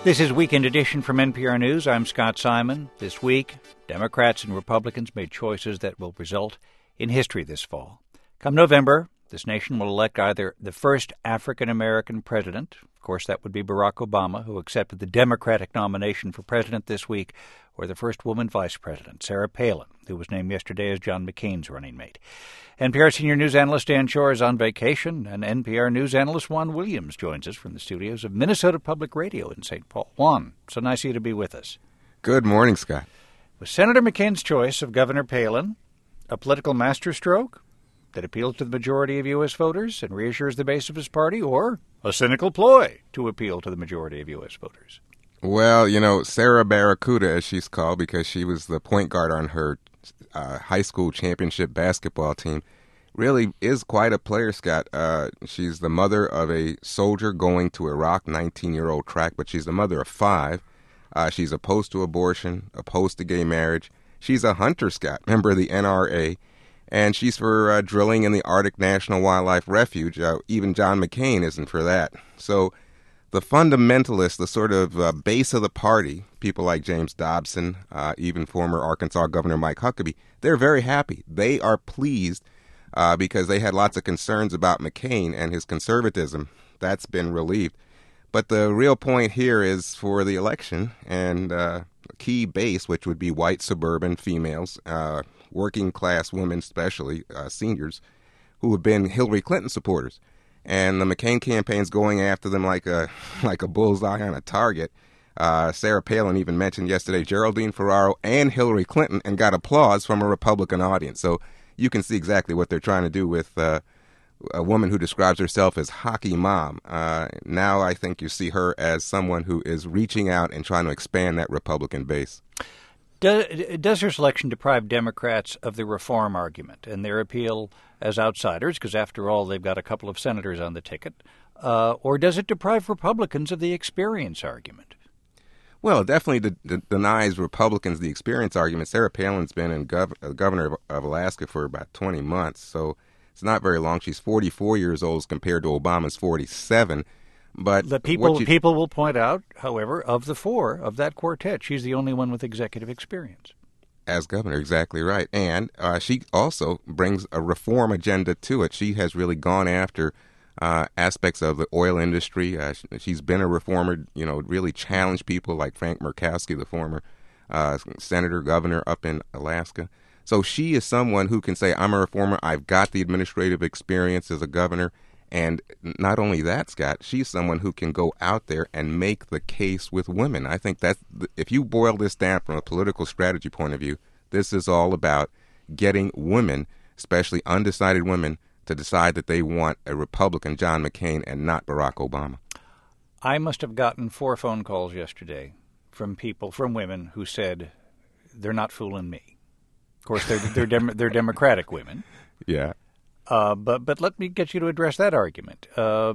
This is Weekend Edition from NPR News. I'm Scott Simon. This week, Democrats and Republicans made choices that will result in history this fall. Come November, this nation will elect either the first African-American president, of course that would be Barack Obama, who accepted the Democratic nomination for president this week, or the first woman vice president, Sarah Palin, who was named yesterday as John McCain's running mate. NPR senior news analyst Dan Shor is on vacation, and NPR news analyst Juan Williams joins us from the studios of Minnesota Public Radio in St. Paul. Juan, so nice of you to be with us. Good morning, Scott. Was Senator McCain's choice of Governor Palin a political masterstroke that appeals to the majority of U.S. voters and reassures the base of his party, or a cynical ploy to appeal to the majority of U.S. voters? Well, Sarah Barracuda, as she's called, because she was the point guard on her high school championship basketball team, really is quite a player, Scott. She's the mother of a soldier going to Iraq, 19-year-old track, but she's the mother of 5. She's opposed to abortion, opposed to gay marriage. She's a hunter, Scott, member of the NRA, and she's for drilling in the Arctic National Wildlife Refuge. Even John McCain isn't for that. So the fundamentalists, the sort of base of the party, people like James Dobson, even former Arkansas Governor Mike Huckabee, they're very happy. They are pleased because they had lots of concerns about McCain and his conservatism. That's been relieved. But the real point here is for the election and a key base, which would be white suburban females, working class women especially, seniors, who have been Hillary Clinton supporters. And the McCain campaign's going after them like a bullseye on a target. Sarah Palin even mentioned yesterday Geraldine Ferraro and Hillary Clinton and got applause from a Republican audience. So you can see exactly what they're trying to do with a woman who describes herself as hockey mom. Now I think you see her as someone who is reaching out and trying to expand that Republican base. Does her selection deprive Democrats of the reform argument and their appeal as outsiders, because after all they've got a couple of senators on the ticket, or does it deprive Republicans of the experience argument? Well, it definitely denies Republicans the experience argument. Sarah Palin's been governor of Alaska for about 20 months, so it's not very long. She's 44 years old compared to Obama's 47. But the people will point out, however, of the 4 of that quartet, she's the only one with executive experience. As governor, exactly right. And she also brings a reform agenda to it. She has really gone after aspects of the oil industry. She's been a reformer, really challenged people like Frank Murkowski, the former senator, governor up in Alaska. So she is someone who can say, I'm a reformer, I've got the administrative experience as a governor. And not only that, Scott, she's someone who can go out there and make the case with women. I think that if you boil this down from a political strategy point of view, this is all about getting women, especially undecided women, to decide that they want a Republican John McCain and not Barack Obama. I must have gotten 4 phone calls yesterday from women who said, they're not fooling me. Of course, they're Democratic women. Yeah. But let me get you to address that argument.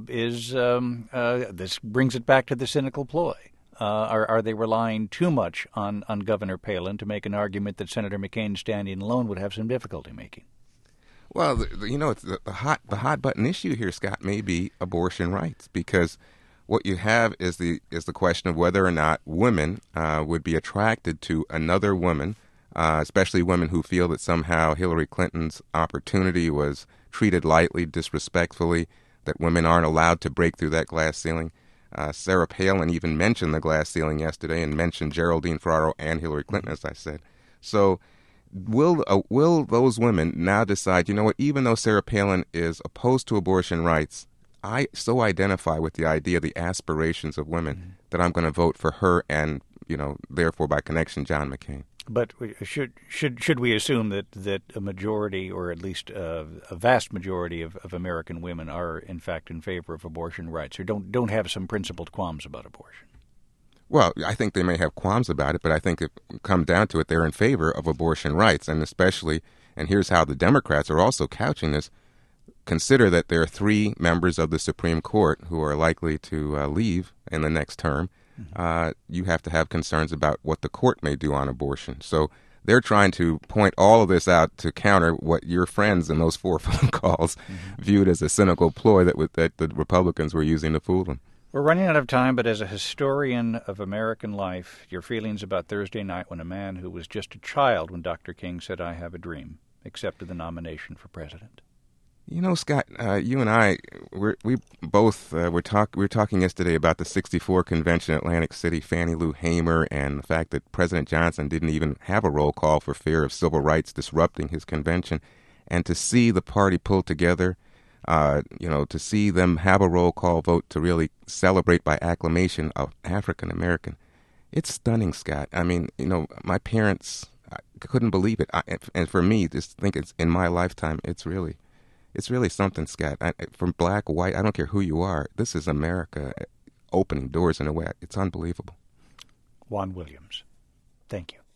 This brings it back to the cynical ploy. Are they relying too much on Governor Palin to make an argument that Senator McCain standing alone would have some difficulty making? Well, it's the hot button issue here, Scott, may be abortion rights, because what you have is the question of whether or not women would be attracted to another woman, especially women who feel that somehow Hillary Clinton's opportunity was treated lightly, disrespectfully, that women aren't allowed to break through that glass ceiling. Sarah Palin even mentioned the glass ceiling yesterday and mentioned Geraldine Ferraro and Hillary Clinton, as I said. So will those women now decide, even though Sarah Palin is opposed to abortion rights, I so identify with the idea, the aspirations of women, that I'm going to vote for her and, therefore by connection, John McCain. But should we assume that a majority, or at least a vast majority of American women are in fact in favor of abortion rights, or don't have some principled qualms about abortion? Well, I think they may have qualms about it, but I think if it comes down to it, they're in favor of abortion rights, and especially, and here's how the Democrats are also couching this, consider that there are 3 members of the Supreme Court who are likely to leave in the next term. You have to have concerns about what the court may do on abortion. So they're trying to point all of this out to counter what your friends in those 4 phone calls viewed as a cynical ploy that the Republicans were using to fool them. We're running out of time, but as a historian of American life, your feelings about Thursday night when a man who was just a child when Dr. King said, "I have a dream," accepted the nomination for president. You know, Scott, you and I, we both were talking yesterday about the '64 convention in Atlantic City, Fannie Lou Hamer, and the fact that President Johnson didn't even have a roll call for fear of civil rights disrupting his convention, and to see the party pull together, to see them have a roll call vote to really celebrate by acclamation of African American, it's stunning, Scott. I mean, my parents couldn't believe it, and for me, just think it's in my lifetime, it's really something, Scott. From black, white, I don't care who you are. This is America opening doors in a way. It's unbelievable. Juan Williams, thank you.